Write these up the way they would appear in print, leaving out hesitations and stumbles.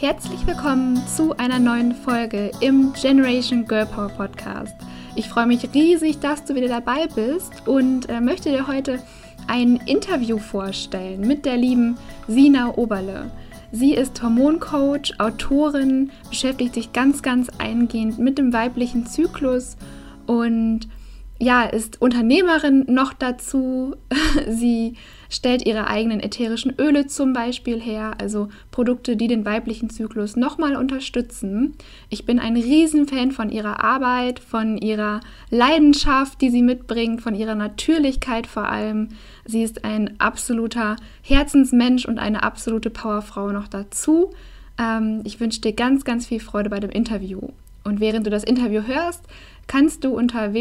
Herzlich willkommen zu einer neuen Folge im Generation Girl Power Podcast. Ich freue mich riesig, dass du wieder dabei bist und möchte dir heute ein Interview vorstellen mit der lieben Sina Oberle. Sie ist Hormoncoach, Autorin, beschäftigt sich ganz eingehend mit dem weiblichen Zyklus und ist Unternehmerin noch dazu. Sie stellt ihre eigenen ätherischen Öle zum Beispiel her, also Produkte, die den weiblichen Zyklus nochmal unterstützen. Ich bin ein Riesenfan von ihrer Arbeit, von ihrer Leidenschaft, die sie mitbringt, von ihrer Natürlichkeit vor allem. Sie ist ein absoluter Herzensmensch und eine absolute Powerfrau noch dazu. Ich wünsche dir ganz viel Freude bei dem Interview. Und während du das Interview hörst, kannst du unter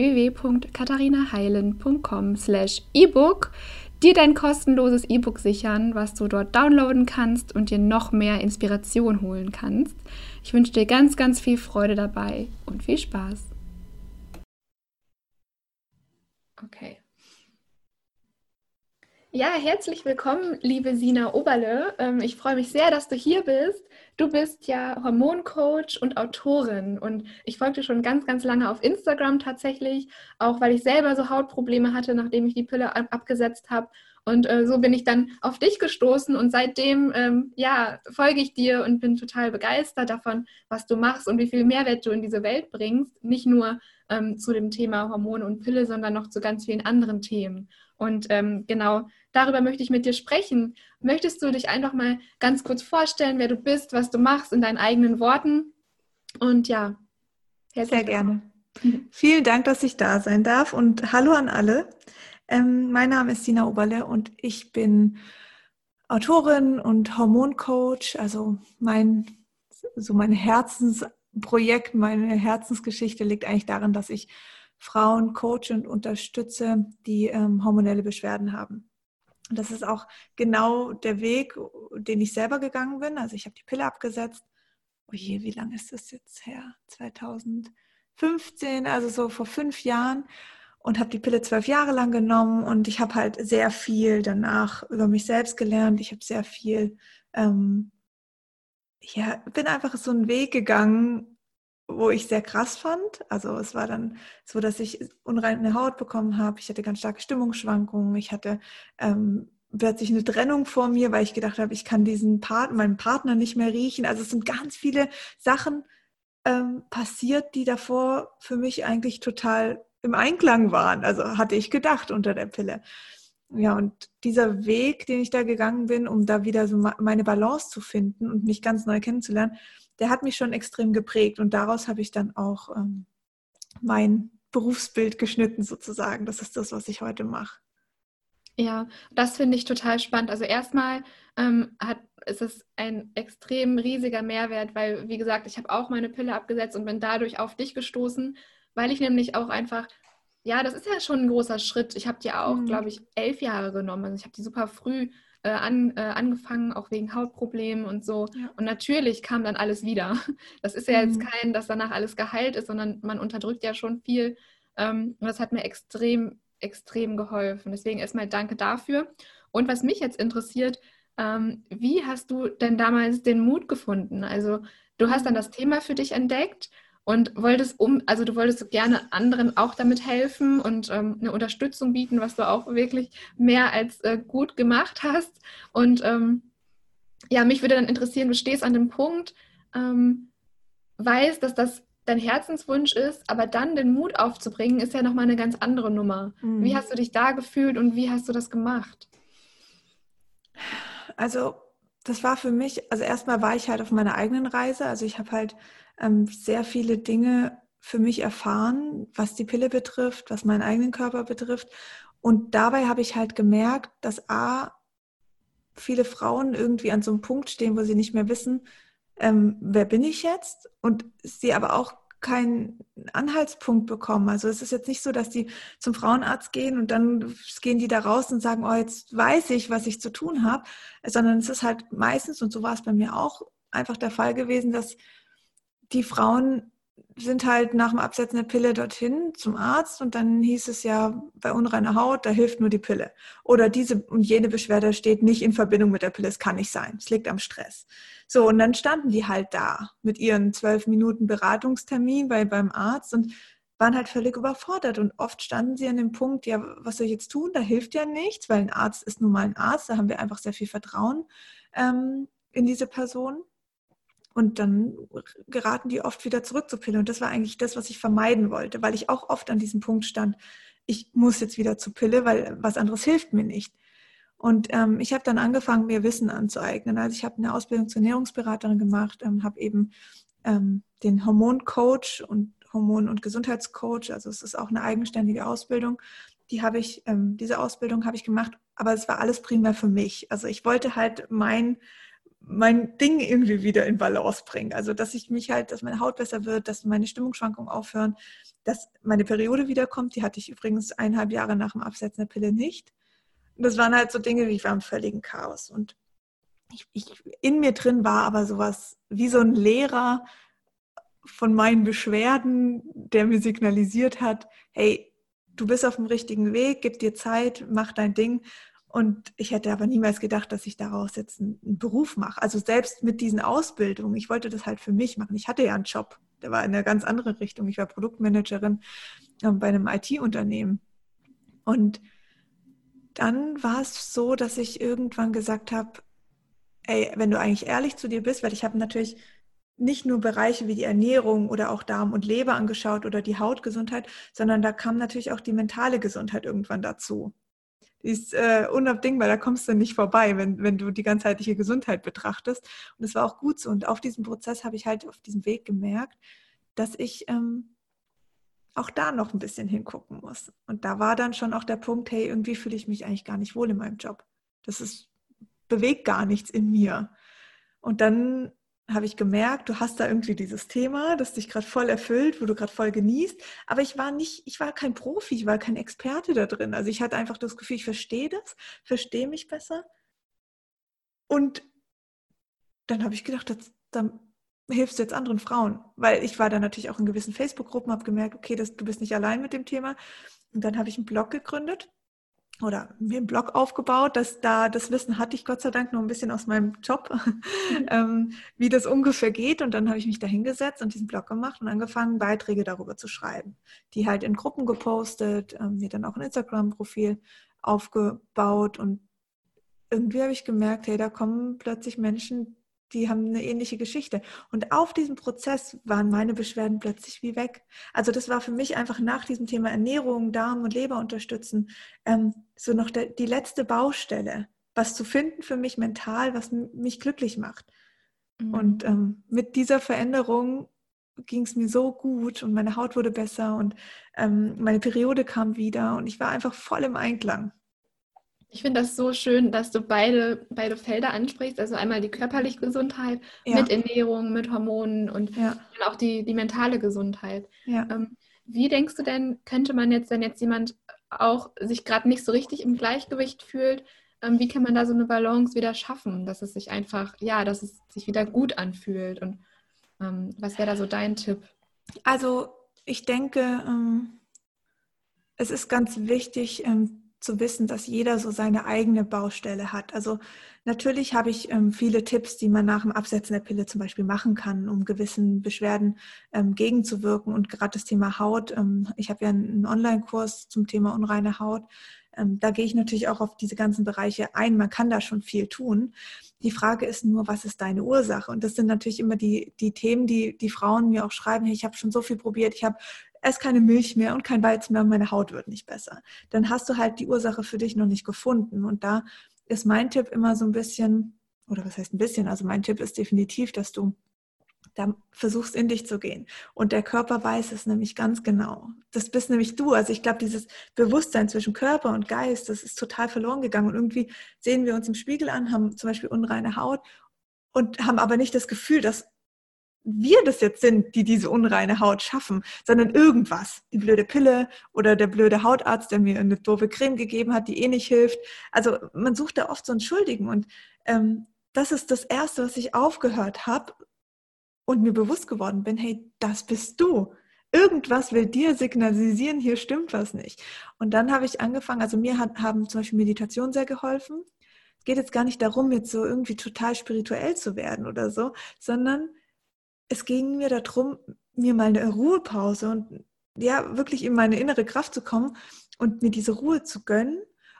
www.katharinaheilen.com/ebook dir dein kostenloses E-Book sichern, was du dort downloaden kannst und dir noch mehr Inspiration holen kannst. Ich wünsche dir ganz viel Freude dabei und viel Spaß. Okay. Ja, herzlich willkommen, liebe Sina Oberle. Ich freue mich sehr, dass du hier bist. Du bist ja Hormoncoach und Autorin und ich folge dir schon ganz lange auf Instagram tatsächlich, auch weil ich selber so Hautprobleme hatte, nachdem ich die Pille abgesetzt habe. Und so bin ich dann auf dich gestoßen und seitdem folge ich dir und bin total begeistert davon, was du machst und wie viel Mehrwert du in diese Welt bringst. Nicht nur zu dem Thema Hormone und Pille, sondern noch zu ganz vielen anderen Themen. Und genau darüber möchte ich mit dir sprechen. Möchtest du dich einfach mal ganz kurz vorstellen, wer du bist, was du machst in deinen eigenen Worten? Und ja, sehr gerne. Vielen Dank, dass ich da sein darf und hallo an alle. Mein Name ist Sina Oberle und ich bin Autorin und Hormoncoach. Also mein Herzensprojekt, meine Herzensgeschichte liegt eigentlich darin, dass ich Frauen coache und unterstütze, die hormonelle Beschwerden haben. Und das ist auch genau der Weg, den ich selber gegangen bin. Also ich habe die Pille abgesetzt. Oh je, wie lange ist das jetzt her? 2015, also so vor 5 Jahren. Und habe die Pille 12 Jahre lang genommen. Und ich habe halt sehr viel danach über mich selbst gelernt. Ich habe sehr viel, bin einfach so einen Weg gegangen, wo ich sehr krass fand. Also es war dann so, dass ich unreine Haut bekommen habe. Ich hatte ganz starke Stimmungsschwankungen. Ich hatte plötzlich eine Trennung vor mir, weil ich gedacht habe, ich kann meinen Partner nicht mehr riechen. Also es sind ganz viele Sachen passiert, die davor für mich eigentlich total im Einklang waren. Also hatte ich gedacht unter der Pille. Ja, und dieser Weg, den ich da gegangen bin, um da wieder so meine Balance zu finden und mich ganz neu kennenzulernen, der hat mich schon extrem geprägt und daraus habe ich dann auch mein Berufsbild geschnitten sozusagen. Das ist das, was ich heute mache. Ja, das finde ich total spannend. Also erstmal ist es ein extrem riesiger Mehrwert, weil, wie gesagt, ich habe auch meine Pille abgesetzt und bin dadurch auf dich gestoßen, weil ich nämlich auch einfach, das ist ja schon ein großer Schritt. Ich habe die auch, glaube ich, 11 Jahre genommen. Also ich habe die super früh angefangen, auch wegen Hautproblemen und so. Ja. Und natürlich kam dann alles wieder. Das ist ja jetzt kein, dass danach alles geheilt ist, sondern man unterdrückt ja schon viel. Und das hat mir extrem geholfen. Deswegen erstmal danke dafür. Und was mich jetzt interessiert, wie hast du denn damals den Mut gefunden? Also du hast dann das Thema für dich entdeckt und wolltest du wolltest gerne anderen auch damit helfen und eine Unterstützung bieten, was du auch wirklich mehr als gut gemacht hast. Und mich würde dann interessieren, du stehst an dem Punkt, weißt, dass das dein Herzenswunsch ist, aber dann den Mut aufzubringen, ist ja nochmal eine ganz andere Nummer. Wie hast du dich da gefühlt und wie hast du das gemacht? Also das war für mich, also erstmal war ich halt auf meiner eigenen Reise, also ich habe halt sehr viele Dinge für mich erfahren, was die Pille betrifft, was meinen eigenen Körper betrifft und dabei habe ich halt gemerkt, dass viele Frauen irgendwie an so einem Punkt stehen, wo sie nicht mehr wissen, wer bin ich jetzt? Und sie aber auch keinen Anhaltspunkt bekommen. Also es ist jetzt nicht so, dass die zum Frauenarzt gehen und dann gehen die da raus und sagen, oh, jetzt weiß ich, was ich zu tun habe, sondern es ist halt meistens, und so war es bei mir auch, einfach der Fall gewesen, dass die Frauen sind halt nach dem Absetzen der Pille dorthin zum Arzt und dann hieß es ja, bei unreiner Haut, da hilft nur die Pille. Oder diese und jene Beschwerde steht nicht in Verbindung mit der Pille, es kann nicht sein, es liegt am Stress. So, und dann standen die halt da mit ihren 12 Minuten Beratungstermin beim Arzt und waren halt völlig überfordert. Und oft standen sie an dem Punkt, ja, was soll ich jetzt tun? Da hilft ja nichts, weil ein Arzt ist nun mal ein Arzt, da haben wir einfach sehr viel Vertrauen in diese Person. Und dann geraten die oft wieder zurück zur Pille. Und das war eigentlich das, was ich vermeiden wollte, weil ich auch oft an diesem Punkt stand, ich muss jetzt wieder zur Pille, weil was anderes hilft mir nicht. Und ich habe dann angefangen, mir Wissen anzueignen. Also ich habe eine Ausbildung zur Ernährungsberaterin gemacht, habe eben den Hormoncoach und Hormon- und Gesundheitscoach, also es ist auch eine eigenständige Ausbildung. Diese Ausbildung habe ich gemacht, aber es war alles primär für mich. Also ich wollte halt mein Ding irgendwie wieder in Balance bringen. Also dass dass meine Haut besser wird, dass meine Stimmungsschwankungen aufhören, dass meine Periode wiederkommt. Die hatte ich übrigens 1,5 Jahre nach dem Absetzen der Pille nicht. Und das waren halt so Dinge, wie ich war im völligen Chaos. Und in mir drin war aber sowas wie so ein Lehrer von meinen Beschwerden, der mir signalisiert hat, hey, du bist auf dem richtigen Weg, gib dir Zeit, mach dein Ding. Und ich hätte aber niemals gedacht, dass ich daraus jetzt einen Beruf mache. Also selbst mit diesen Ausbildungen, ich wollte das halt für mich machen. Ich hatte ja einen Job, der war in eine ganz andere Richtung. Ich war Produktmanagerin bei einem IT-Unternehmen. Und dann war es so, dass ich irgendwann gesagt habe, ey, wenn du eigentlich ehrlich zu dir bist, weil ich habe natürlich nicht nur Bereiche wie die Ernährung oder auch Darm und Leber angeschaut oder die Hautgesundheit, sondern da kam natürlich auch die mentale Gesundheit irgendwann dazu. Die ist unabdingbar, da kommst du nicht vorbei, wenn du die ganzheitliche Gesundheit betrachtest. Und es war auch gut so. Und auf diesem Prozess habe ich halt auf diesem Weg gemerkt, dass ich auch da noch ein bisschen hingucken muss. Und da war dann schon auch der Punkt, hey, irgendwie fühle ich mich eigentlich gar nicht wohl in meinem Job. Bewegt gar nichts in mir. Und dann habe ich gemerkt, du hast da irgendwie dieses Thema, das dich gerade voll erfüllt, wo du gerade voll genießt. Aber ich war kein Profi, ich war kein Experte da drin. Also ich hatte einfach das Gefühl, ich verstehe das, verstehe mich besser. Und dann habe ich gedacht, dann hilfst du jetzt anderen Frauen. Weil ich war dann natürlich auch in gewissen Facebook-Gruppen, habe gemerkt, okay, du bist nicht allein mit dem Thema. Und dann habe ich einen Blog gegründet oder mir einen Blog aufgebaut, das Wissen hatte ich Gott sei Dank noch ein bisschen aus meinem Job, wie das ungefähr geht. Und dann habe ich mich da hingesetzt und diesen Blog gemacht und angefangen, Beiträge darüber zu schreiben. Die halt in Gruppen gepostet, mir dann auch ein Instagram-Profil aufgebaut. Und irgendwie habe ich gemerkt, hey, da kommen plötzlich Menschen, die haben eine ähnliche Geschichte. Und auf diesem Prozess waren meine Beschwerden plötzlich wie weg. Also das war für mich einfach nach diesem Thema Ernährung, Darm und Leber unterstützen, so noch die letzte Baustelle, was zu finden für mich mental, was mich glücklich macht. Mhm. Und mit dieser Veränderung ging es mir so gut und meine Haut wurde besser und meine Periode kam wieder und ich war einfach voll im Einklang. Ich finde das so schön, dass du beide Felder ansprichst, also einmal die körperliche Gesundheit Ja, mit Ernährung, mit Hormonen und ja, dann auch die mentale Gesundheit. ja. Wie denkst du denn, könnte man jetzt, wenn jetzt jemand auch sich gerade nicht so richtig im Gleichgewicht fühlt, wie kann man da so eine Balance wieder schaffen, dass es sich einfach, ja, dass es sich wieder gut anfühlt? Und was wäre da so dein Tipp? Also ich denke, es ist ganz wichtig zu wissen, dass jeder so seine eigene Baustelle hat. Also natürlich habe ich viele Tipps, die man nach dem Absetzen der Pille zum Beispiel machen kann, um gewissen Beschwerden gegenzuwirken. Und gerade das Thema Haut, ich habe ja einen Online-Kurs zum Thema unreine Haut. Da gehe ich natürlich auch auf diese ganzen Bereiche ein. Man kann da schon viel tun. Die Frage ist nur, was ist deine Ursache? Und das sind natürlich immer die Themen, die Frauen mir auch schreiben, hey, ich habe schon so viel probiert, ich habe esse keine Milch mehr und kein Weizen mehr und meine Haut wird nicht besser. Dann hast du halt die Ursache für dich noch nicht gefunden. Und da ist mein Tipp immer so ein bisschen, oder was heißt ein bisschen, also mein Tipp ist definitiv, dass du da versuchst in dich zu gehen. Und der Körper weiß es nämlich ganz genau. Das bist nämlich du. Also ich glaube, dieses Bewusstsein zwischen Körper und Geist, das ist total verloren gegangen. Und irgendwie sehen wir uns im Spiegel an, haben zum Beispiel unreine Haut und haben aber nicht das Gefühl, dass wir das jetzt sind, die diese unreine Haut schaffen, sondern irgendwas. Die blöde Pille oder der blöde Hautarzt, der mir eine doofe Creme gegeben hat, die eh nicht hilft. Also man sucht da oft so einen Schuldigen. Und das ist das Erste, was ich aufgehört habe, und mir bewusst geworden bin, hey, das bist du. Irgendwas will dir signalisieren, hier stimmt was nicht. Und dann habe ich angefangen, also mir haben zum Beispiel Meditation sehr geholfen. Es geht jetzt gar nicht darum, jetzt so irgendwie total spirituell zu werden oder so, sondern es ging mir darum, mir mal eine Ruhepause und ja, wirklich in meine innere Kraft zu kommen und mir diese Ruhe zu gönnen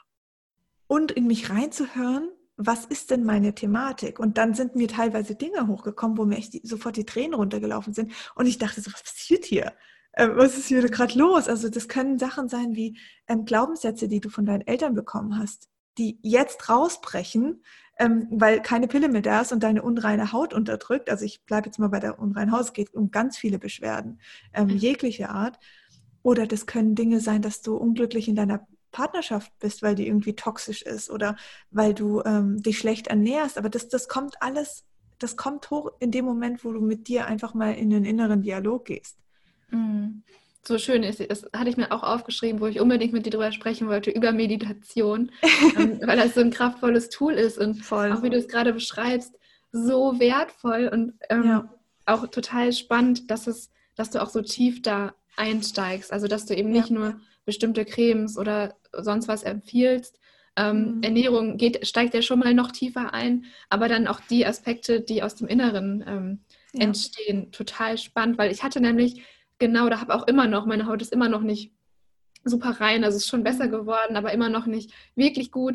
und in mich reinzuhören, was ist denn meine Thematik? Und dann sind mir teilweise Dinge hochgekommen, wo mir echt sofort die Tränen runtergelaufen sind. Und ich dachte so, was passiert hier? Was ist hier gerade los? Also das können Sachen sein wie Glaubenssätze, die du von deinen Eltern bekommen hast, die jetzt rausbrechen, weil keine Pille mehr da ist und deine unreine Haut unterdrückt. Also ich bleibe jetzt mal bei der unreinen Haut. Es geht um ganz viele Beschwerden, jeglicher Art. Oder das können Dinge sein, dass du unglücklich in deiner Partnerschaft bist, weil die irgendwie toxisch ist oder weil du dich schlecht ernährst. Aber das kommt alles, das kommt hoch in dem Moment, wo du mit dir einfach mal in den inneren Dialog gehst. Mhm. So schön ist, das hatte ich mir auch aufgeschrieben, wo ich unbedingt mit dir drüber sprechen wollte, über Meditation, weil das so ein kraftvolles Tool ist und Voll. auch wie du es gerade beschreibst, so wertvoll und Ja. auch total spannend, dass du auch so tief da einsteigst, also dass du eben nicht Ja. nur bestimmte Cremes oder sonst was empfiehlst. Ernährung steigt ja schon mal noch tiefer ein, aber dann auch die Aspekte, die aus dem Inneren Ja. entstehen, total spannend, weil ich hatte nämlich genau, da habe auch immer noch, meine Haut ist immer noch nicht super rein, also es ist schon besser geworden, aber immer noch nicht wirklich gut.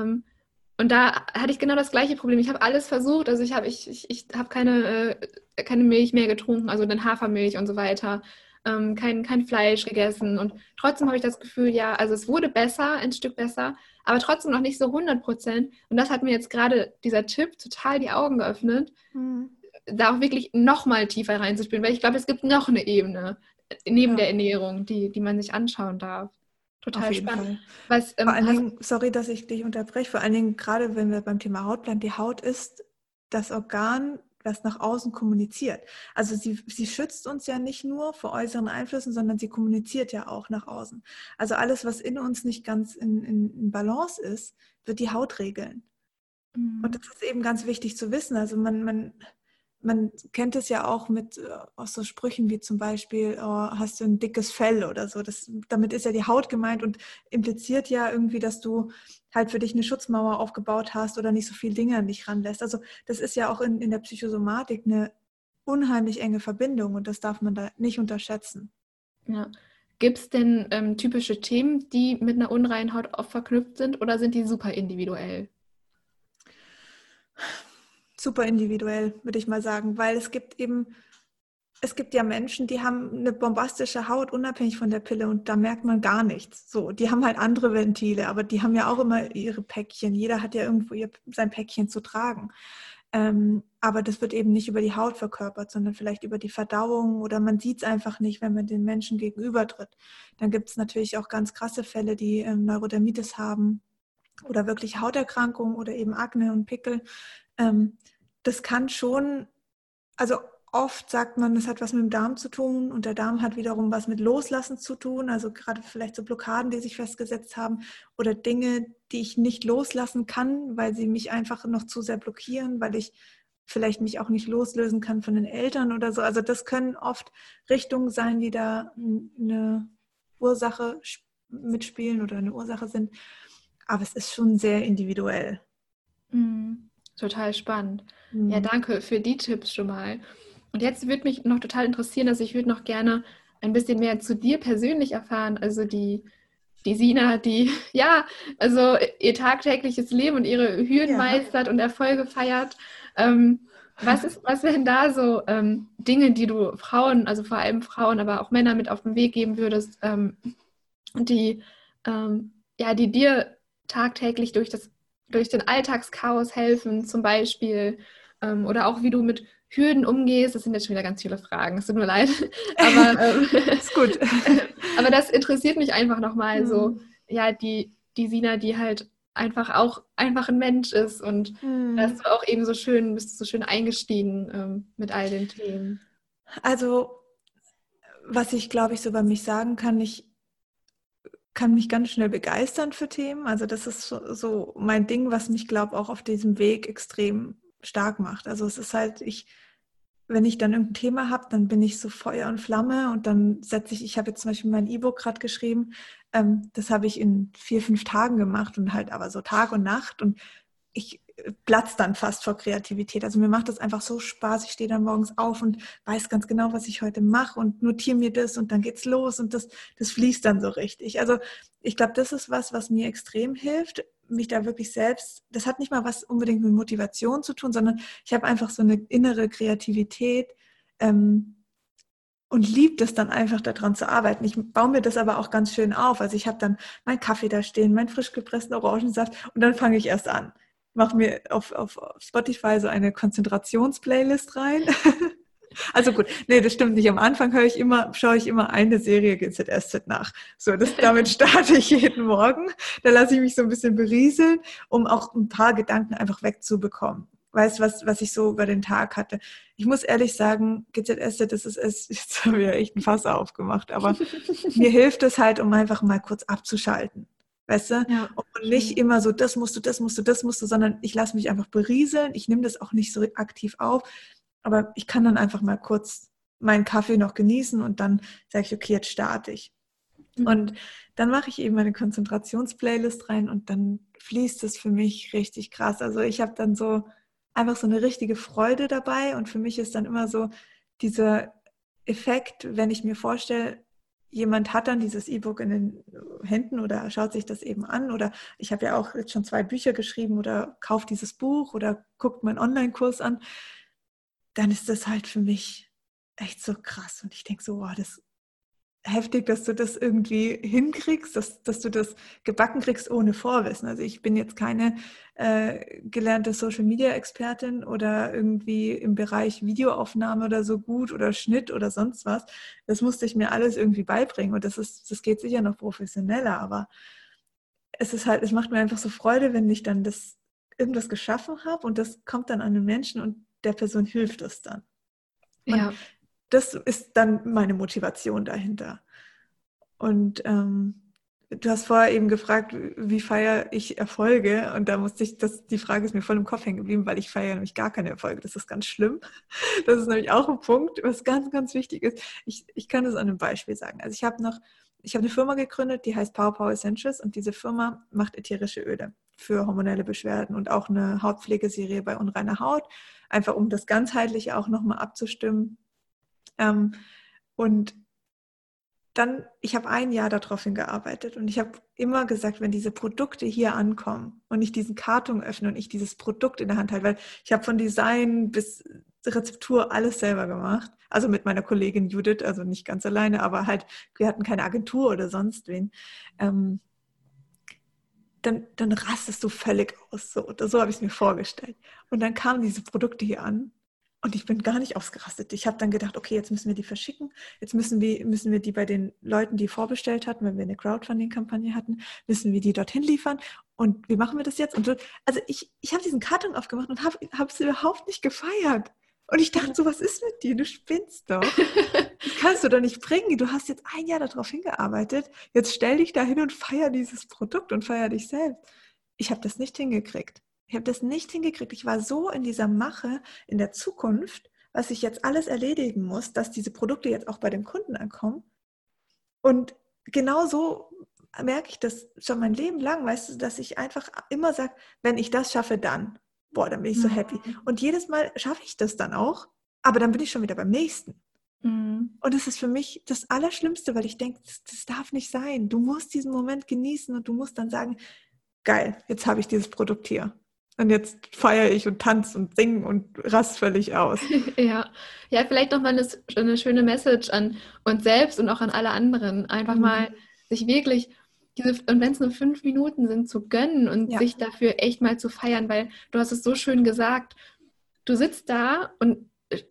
Und da hatte ich genau das gleiche Problem. Ich habe alles versucht, also ich habe keine Milch mehr getrunken, also dann Hafermilch und so weiter, kein Fleisch gegessen und trotzdem habe ich das Gefühl, ja, also es wurde besser, ein Stück besser, aber trotzdem noch nicht so 100%. Und das hat mir jetzt gerade dieser Tipp total die Augen geöffnet, da auch wirklich noch mal tiefer reinzuspielen, weil ich glaube, es gibt noch eine Ebene neben der Ernährung, die man sich anschauen darf. Auf Total jeden spannend. Fall. Was Vor allen hast Dingen, sorry, dass ich dich unterbreche, vor allen Dingen gerade wenn wir beim Thema Haut bleiben, die Haut ist das Organ, das nach außen kommuniziert. Also sie schützt uns ja nicht nur vor äußeren Einflüssen, sondern sie kommuniziert ja auch nach außen. Also alles, was in uns nicht ganz in Balance ist, wird die Haut regeln. Und das ist eben ganz wichtig zu wissen. Also man kennt es ja auch mit aus so Sprüchen wie zum Beispiel, oh, hast du ein dickes Fell oder so. Damit ist ja die Haut gemeint und impliziert ja irgendwie, dass du halt für dich eine Schutzmauer aufgebaut hast oder nicht so viele Dinge an dich ranlässt. Also das ist ja auch in der Psychosomatik eine unheimlich enge Verbindung und das darf man da nicht unterschätzen. Ja. Gibt es denn typische Themen, die mit einer unreinen Haut oft verknüpft sind oder sind die super individuell? Super individuell, würde ich mal sagen, weil es gibt ja Menschen, die haben eine bombastische Haut, unabhängig von der Pille und da merkt man gar nichts. So, die haben halt andere Ventile, aber die haben ja auch immer ihre Päckchen. Jeder hat ja irgendwo sein Päckchen zu tragen. Aber das wird eben nicht über die Haut verkörpert, sondern vielleicht über die Verdauung oder man sieht es einfach nicht, wenn man den Menschen gegenübertritt. Dann gibt es natürlich auch ganz krasse Fälle, die Neurodermitis haben oder wirklich Hauterkrankungen oder eben Akne und Pickel. Das kann schon, also oft sagt man, das hat was mit dem Darm zu tun und der Darm hat wiederum was mit Loslassen zu tun, also gerade vielleicht so Blockaden, die sich festgesetzt haben oder Dinge, die ich nicht loslassen kann, weil sie mich einfach noch zu sehr blockieren, weil ich vielleicht mich auch nicht loslösen kann von den Eltern oder so. Also das können oft Richtungen sein, die da eine Ursache mitspielen oder eine Ursache sind, aber es ist schon sehr individuell. Total spannend. Ja, danke für die Tipps schon mal. Und jetzt würde mich noch total interessieren, also ich würde noch gerne ein bisschen mehr zu dir persönlich erfahren. Also die Sina, die ja, also ihr tagtägliches Leben und ihre Hürden meistert und Erfolge feiert. Was wären da so Dinge, die du Frauen, also vor allem Frauen, aber auch Männer mit auf den Weg geben würdest, die, die dir tagtäglich durch den Alltagschaos helfen, zum Beispiel, oder auch wie du mit Hürden umgehst? Das sind jetzt schon wieder ganz viele Fragen, es tut mir leid. Aber, ist gut. Aber das interessiert mich einfach nochmal so, ja, die Sina, die halt einfach ein Mensch ist und da hast du auch eben bist du so schön eingestiegen mit all den Themen. Also, was ich glaube ich so über mich sagen kann, ich kann mich ganz schnell begeistern für Themen. Also das ist so mein Ding, was mich glaube auch auf diesem Weg extrem stark macht. Also es ist halt, wenn ich dann irgendein Thema habe, dann bin ich so Feuer und Flamme und dann ich habe jetzt zum Beispiel mein E-Book gerade geschrieben, das habe ich in 4, 5 Tagen gemacht und halt aber so Tag und Nacht und ich platze dann fast vor Kreativität. Also mir macht das einfach so Spaß. Ich stehe dann morgens auf und weiß ganz genau, was ich heute mache und notiere mir das und dann geht's los und das fließt dann so richtig. Also ich glaube, das ist was mir extrem hilft, mich da wirklich selbst, das hat nicht mal was unbedingt mit Motivation zu tun, sondern ich habe einfach so eine innere Kreativität und liebe das dann einfach daran zu arbeiten. Ich baue mir das aber auch ganz schön auf. Also ich habe dann meinen Kaffee da stehen, meinen frisch gepressten Orangensaft und dann fange ich erst an. Mache mir auf Spotify so eine Konzentrationsplaylist rein. Also gut, nee, das stimmt nicht. Am Anfang schaue ich immer eine Serie GZSZ nach. So, damit starte ich jeden Morgen. Da lasse ich mich so ein bisschen berieseln, um auch ein paar Gedanken einfach wegzubekommen. Weißt du, was ich so über den Tag hatte? Ich muss ehrlich sagen, GZSZ, jetzt habe ich ja echt ein Fass aufgemacht, aber mir hilft es halt, um einfach mal kurz abzuschalten. Weißt du? Ja, Und nicht immer so, das musst du, sondern ich lasse mich einfach berieseln. Ich nehme das auch nicht so aktiv auf. Aber ich kann dann einfach mal kurz meinen Kaffee noch genießen und dann sage ich, okay, jetzt starte ich. Und dann mache ich eben meine Konzentrationsplaylist rein und dann fließt es für mich richtig krass. Also ich habe dann so einfach so eine richtige Freude dabei und für mich ist dann immer so dieser Effekt, wenn ich mir vorstelle, jemand hat dann dieses E-Book in den Händen oder schaut sich das eben an oder ich habe ja auch jetzt schon 2 Bücher geschrieben oder kauft dieses Buch oder guckt meinen Online-Kurs an, dann ist das halt für mich echt so krass. Und ich denke so, wow, das ist heftig, dass du das irgendwie hinkriegst, dass du das gebacken kriegst ohne Vorwissen. Also ich bin jetzt keine gelernte Social-Media-Expertin oder irgendwie im Bereich Videoaufnahme oder so gut oder Schnitt oder sonst was. Das musste ich mir alles irgendwie beibringen und das geht sicher noch professioneller, aber es macht mir einfach so Freude, wenn ich dann irgendwas geschaffen habe und das kommt dann an den Menschen und der Person hilft es dann. Und ja. das ist dann meine Motivation dahinter. Und du hast vorher eben gefragt, wie feiere ich Erfolge? Und da musste die Frage ist mir voll im Kopf hängen geblieben, weil ich feiere nämlich gar keine Erfolge. Das ist ganz schlimm. Das ist nämlich auch ein Punkt, was ganz, ganz wichtig ist. Ich kann das an einem Beispiel sagen. Also ich habe eine Firma gegründet, die heißt Power Essentials und diese Firma macht ätherische Öle für hormonelle Beschwerden und auch eine Hautpflegeserie bei unreiner Haut, einfach um das ganzheitliche auch nochmal abzustimmen. Und ich habe 1 Jahr darauf hingearbeitet und ich habe immer gesagt, wenn diese Produkte hier ankommen und ich diesen Karton öffne und ich dieses Produkt in der Hand halte, weil ich habe von Design bis Rezeptur alles selber gemacht, also mit meiner Kollegin Judith, also nicht ganz alleine, aber halt, wir hatten keine Agentur oder sonst wen, dann rastest du völlig aus, so habe ich es mir vorgestellt. Und dann kamen diese Produkte hier an. Und ich bin gar nicht ausgerastet. Ich habe dann gedacht, okay, jetzt müssen wir die verschicken. Jetzt müssen wir die bei den Leuten, die vorbestellt hatten, wenn wir eine Crowdfunding-Kampagne hatten, müssen wir die dorthin liefern. Und wie machen wir das jetzt? Und so, also ich habe diesen Karton aufgemacht und habe es überhaupt nicht gefeiert. Und ich dachte so, was ist mit dir? Du spinnst doch. Das kannst du doch nicht bringen. Du hast jetzt 1 Jahr darauf hingearbeitet. Jetzt stell dich da hin und feier dieses Produkt und feier dich selbst. Ich habe das nicht hingekriegt. Ich war so in dieser Mache in der Zukunft, was ich jetzt alles erledigen muss, dass diese Produkte jetzt auch bei dem Kunden ankommen. Und genau so merke ich das schon mein Leben lang, weißt du, dass ich einfach immer sage, wenn ich das schaffe, dann bin ich so happy. Und jedes Mal schaffe ich das dann auch, aber dann bin ich schon wieder beim nächsten. Und das ist für mich das Allerschlimmste, weil ich denke, das darf nicht sein. Du musst diesen Moment genießen und du musst dann sagen, geil, jetzt habe ich dieses Produkt hier. Und jetzt feiere ich und tanze und singe und rast völlig aus. Ja, ja, vielleicht nochmal eine schöne Message an uns selbst und auch an alle anderen. Einfach mal sich wirklich und wenn es nur 5 Minuten sind, zu gönnen und Ja. sich dafür echt mal zu feiern, weil du hast es so schön gesagt, du sitzt da und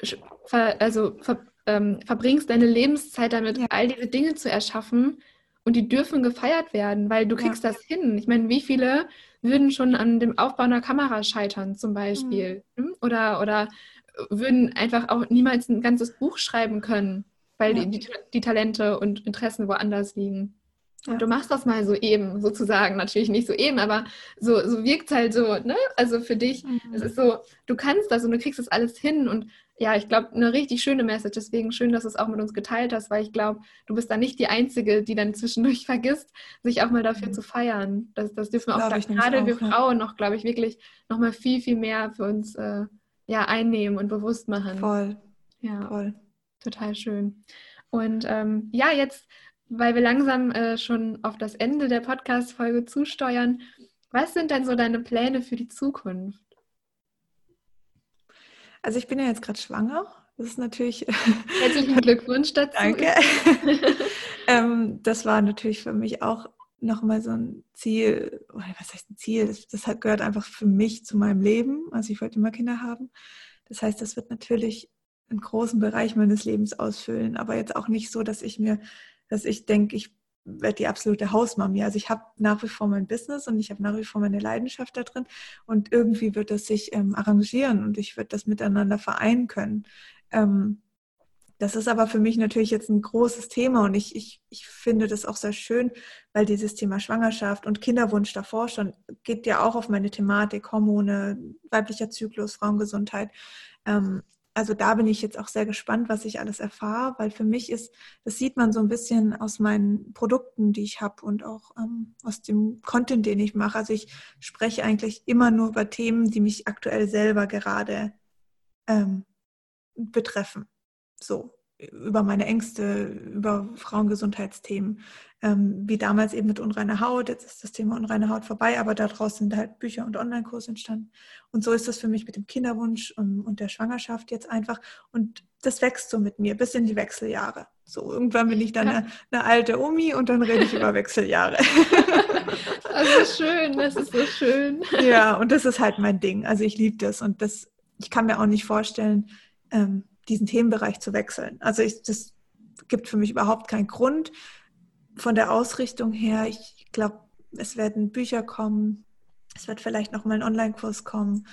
verbringst deine Lebenszeit damit, Ja. all diese Dinge zu erschaffen und die dürfen gefeiert werden, weil du kriegst das hin. Ich meine, wie viele würden schon an dem Aufbau einer Kamera scheitern, zum Beispiel. Oder würden einfach auch niemals ein ganzes Buch schreiben können, weil Ja. die Talente und Interessen woanders liegen. Ja. Und du machst das mal so eben, sozusagen. Natürlich nicht so eben, aber so wirkt es halt so, ne? Also für dich, es ist so, du kannst das und du kriegst das alles hin und ja, ich glaube, eine richtig schöne Message. Deswegen schön, dass du es auch mit uns geteilt hast, weil ich glaube, du bist da nicht die Einzige, die dann zwischendurch vergisst, sich auch mal dafür zu feiern. Das dürfen wir auch, Glaube ich nämlich gerade wir auch, ja. Frauen noch, glaube ich, wirklich noch mal viel, viel mehr für uns einnehmen und bewusst machen. Voll, Ja, voll. total schön. Und ja, jetzt, weil wir langsam schon auf das Ende der Podcast-Folge zusteuern, was sind denn so deine Pläne für die Zukunft? Also ich bin ja jetzt gerade schwanger. Das ist natürlich... Herzlichen Glückwunsch dazu. Danke. Das war natürlich für mich auch nochmal so ein Ziel, oder was heißt ein Ziel? Das gehört einfach für mich zu meinem Leben. Also ich wollte immer Kinder haben. Das heißt, das wird natürlich einen großen Bereich meines Lebens ausfüllen, aber jetzt auch nicht so, dass ich denke, ich werde die absolute Hausmami. Also ich habe nach wie vor mein Business und ich habe nach wie vor meine Leidenschaft da drin und irgendwie wird das sich arrangieren und ich würde das miteinander vereinen können. Das ist aber für mich natürlich jetzt ein großes Thema und ich finde das auch sehr schön, weil dieses Thema Schwangerschaft und Kinderwunsch davor schon geht ja auch auf meine Thematik, Hormone, weiblicher Zyklus, Frauengesundheit. Also da bin ich jetzt auch sehr gespannt, was ich alles erfahre, weil für mich das sieht man so ein bisschen aus meinen Produkten, die ich habe und auch aus dem Content, den ich mache. Also ich spreche eigentlich immer nur über Themen, die mich aktuell selber gerade betreffen. So, über meine Ängste, über Frauengesundheitsthemen, wie damals eben mit unreiner Haut. Jetzt ist das Thema unreine Haut vorbei, aber daraus sind halt Bücher und Online-Kurse entstanden. Und so ist das für mich mit dem Kinderwunsch und der Schwangerschaft jetzt einfach. Und das wächst so mit mir bis in die Wechseljahre. So, irgendwann bin ich dann eine alte Omi und dann rede ich über Wechseljahre. Das ist schön, das ist so schön. Ja, und das ist halt mein Ding. Also ich liebe das und ich kann mir auch nicht vorstellen, diesen Themenbereich zu wechseln. Also das gibt für mich überhaupt keinen Grund. Von der Ausrichtung her, ich glaube, es werden Bücher kommen, es wird vielleicht noch mal ein Online-Kurs kommen.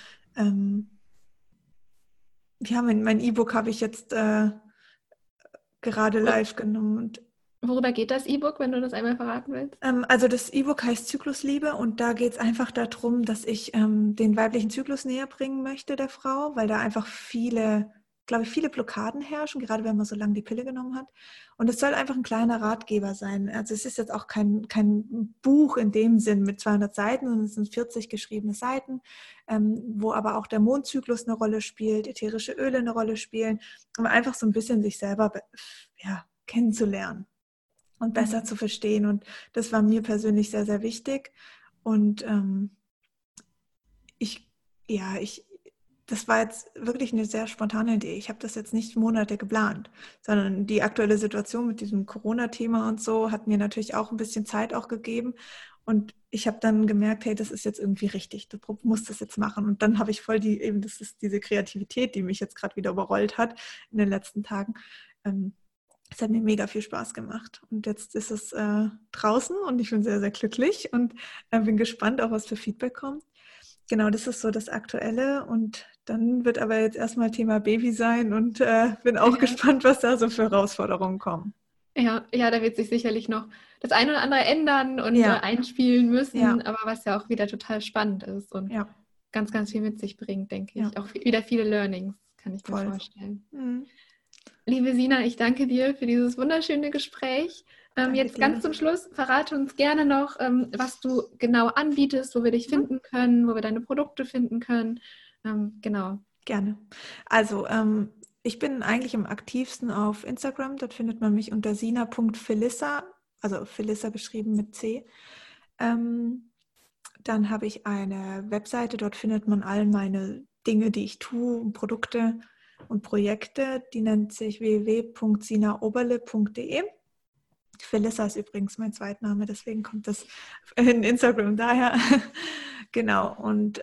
Mein E-Book habe ich jetzt gerade live genommen. Und worüber geht das E-Book, wenn du das einmal verraten willst? Also das E-Book heißt Zyklusliebe und da geht es einfach darum, dass ich den weiblichen Zyklus näher bringen möchte der Frau, weil da einfach viele Blockaden herrschen, gerade wenn man so lange die Pille genommen hat. Und es soll einfach ein kleiner Ratgeber sein. Also es ist jetzt auch kein Buch in dem Sinn mit 200 Seiten, sondern es sind 40 geschriebene Seiten, wo aber auch der Mondzyklus eine Rolle spielt, ätherische Öle eine Rolle spielen, um einfach so ein bisschen sich selber kennenzulernen und besser zu verstehen. Und das war mir persönlich sehr, sehr wichtig. Und das war jetzt wirklich eine sehr spontane Idee. Ich habe das jetzt nicht Monate geplant, sondern die aktuelle Situation mit diesem Corona-Thema und so hat mir natürlich auch ein bisschen Zeit auch gegeben. Und ich habe dann gemerkt, hey, das ist jetzt irgendwie richtig, du musst das jetzt machen. Und dann habe ich voll das ist diese Kreativität, die mich jetzt gerade wieder überrollt hat in den letzten Tagen. Es hat mir mega viel Spaß gemacht. Und jetzt ist es draußen und ich bin sehr, sehr glücklich und bin gespannt, auch was für Feedback kommt. Genau, das ist so das Aktuelle und dann wird aber jetzt erstmal Thema Baby sein und bin auch gespannt, was da so für Herausforderungen kommen. Ja, da wird sich sicherlich noch das eine oder andere ändern und einspielen müssen, aber was ja auch wieder total spannend ist und ganz, ganz viel mit sich bringt, denke ich. Auch wieder viele Learnings, kann ich mir vorstellen. Mhm. Liebe Sina, ich danke dir für dieses wunderschöne Gespräch. Jetzt ganz zum Schluss, verrate uns gerne noch, was du genau anbietest, wo wir dich finden können, wo wir deine Produkte finden können. Genau. Gerne. Also ich bin eigentlich am aktivsten auf Instagram. Dort findet man mich unter sina.felissa, also Felissa geschrieben mit C. Dann habe ich eine Webseite, dort findet man all meine Dinge, die ich tue, Produkte und Projekte. Die nennt sich www.sinaoberle.de. Felissa ist übrigens mein Zweitname, deswegen kommt das in Instagram daher. Genau, und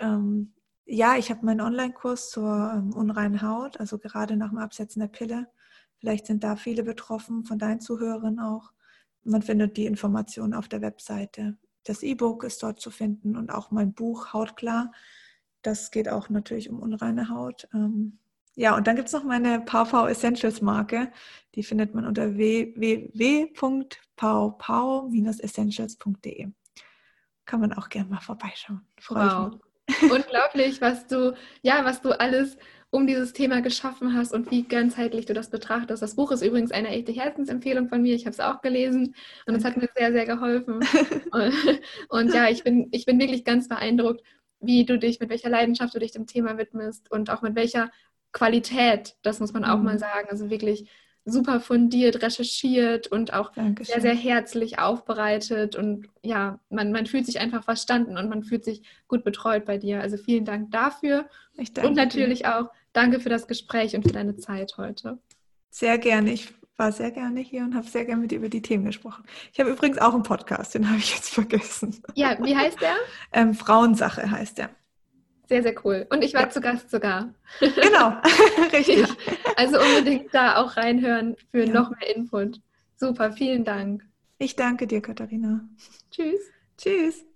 ich habe meinen Online-Kurs zur unreinen Haut, also gerade nach dem Absetzen der Pille. Vielleicht sind da viele betroffen, von deinen Zuhörern auch. Man findet die Informationen auf der Webseite. Das E-Book ist dort zu finden und auch mein Buch Hautklar. Das geht auch natürlich um unreine Haut. Und dann gibt es noch meine PowPow Essentials Marke. Die findet man unter www.powpow-essentials.de. Kann man auch gerne mal vorbeischauen. Freue ich mich. unglaublich, was du alles um dieses Thema geschaffen hast und wie ganzheitlich du das betrachtest. Das Buch ist übrigens eine echte Herzensempfehlung von mir. Ich habe es auch gelesen und es hat mir sehr, sehr geholfen. Und ja, ich bin wirklich ganz beeindruckt, mit welcher Leidenschaft du dich dem Thema widmest und auch mit welcher Qualität, das muss man auch mal sagen. Also wirklich super fundiert, recherchiert und auch Dankeschön. sehr, sehr herzlich aufbereitet. Und ja, man fühlt sich einfach verstanden und man fühlt sich gut betreut bei dir. Also vielen Dank dafür. Ich danke und natürlich dir. auch danke für das Gespräch und für deine Zeit heute. Sehr gerne. Ich war sehr gerne hier und habe sehr gerne mit dir über die Themen gesprochen. Ich habe übrigens auch einen Podcast, den habe ich jetzt vergessen. Ja, wie heißt der? Frauensache heißt der. Sehr, sehr cool. Und ich war zu Gast sogar. Genau, richtig. Ja, also unbedingt da auch reinhören für noch mehr Input. Super, vielen Dank. Ich danke dir, Katharina. Tschüss. Tschüss.